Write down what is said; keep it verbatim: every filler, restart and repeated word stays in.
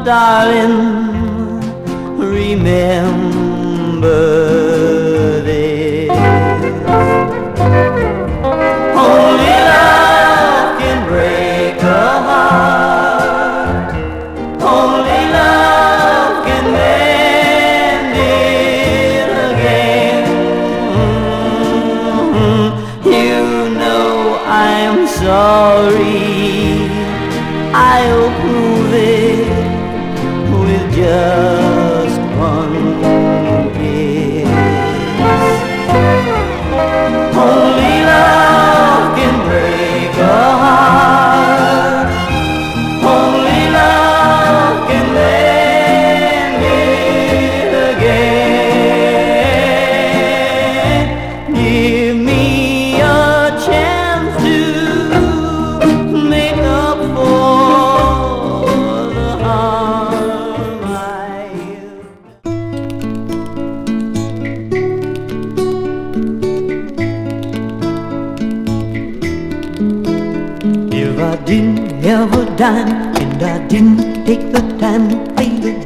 darling, remember this. Only love can break a heart. Only love can mend it again. You know I'm sorry. I'll prove it with just one kiss. Only love can break a heart. Only love can mend it again. Give me a chance to make up for the harm I If I didn't have a dime and I didn't take the time to pay the